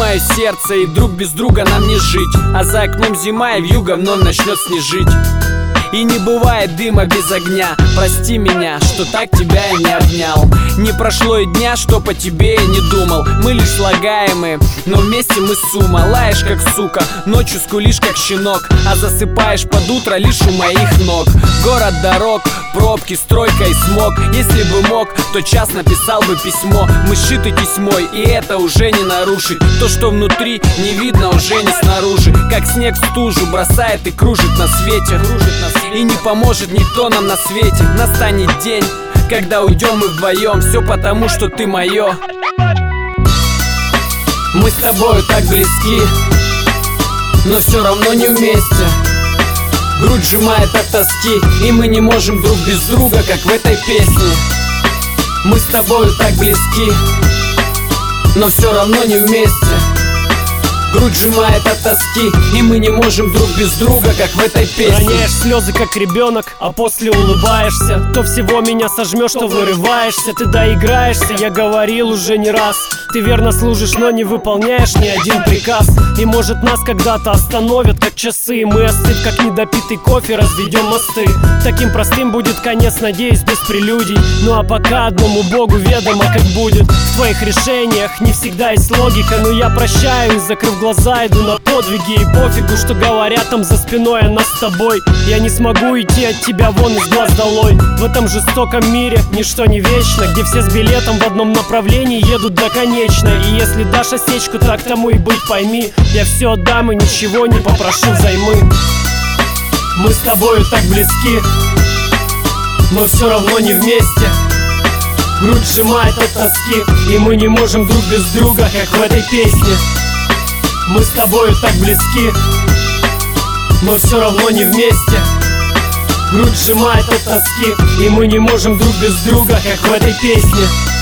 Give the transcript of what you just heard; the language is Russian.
мое сердце, и друг без друга нам не жить. А за окном зима, и вьюга вновь начнет снежить. И не бывает дыма без огня. Прости меня, что так тебя я не обнял. Не прошло и дня, что по тебе я не думал. Мы лишь слагаемые, но вместе мы сумма. Лаешь как сука, ночью скулишь как щенок, а засыпаешь под утро лишь у моих ног. Город дорог, пробки, стройка и смог. Если бы мог, то час написал бы письмо. Мы сшиты тесьмой, и это уже не нарушить. То, что внутри, не видно уже не снаружи. Как снег в стужу бросает и кружит на свете. И не поможет никто нам на свете. Настанет день, когда уйдем мы вдвоем. Все потому, что ты мое. Мы с тобою так близки, но все равно не вместе. Грудь сжимает от тоски, и мы не можем друг без друга, как в этой песне. Мы с тобою так близки, но все равно не вместе. Грудь сжимает от тоски, и мы не можем друг без друга, как в этой песне. Роняешь слезы, как ребенок, а после улыбаешься. То всего меня сожмешь, то вырываешься. Ты доиграешься, я говорил уже не раз. Ты верно служишь, но не выполняешь ни один приказ. И может нас когда-то остановят, как часы. Мы, остыв, как недопитый кофе, разведем мосты. Таким простым будет конец, надеюсь, без прелюдий. Ну а пока одному Богу ведомо, как будет. В твоих решениях не всегда есть логика, но я прощаю и, закрыв глаза, иду на подвиги. И пофигу, что говорят там за спиной о нас с тобой. Я не смогу идти от тебя вон из глаз долой. В этом жестоком мире ничто не вечно, где все с билетом в одном направлении едут до конечной. И если дашь осечку, так тому и быть, пойми. Я все отдам и ничего не попрошу взаймы. Мы с тобою так близки, но все равно не вместе. Грудь сжимает от тоски, и мы не можем друг без друга, как в этой песне. Мы с тобою так близки, но все равно не вместе. Грудь сжимает от тоски, и мы не можем друг без друга, как в этой песне.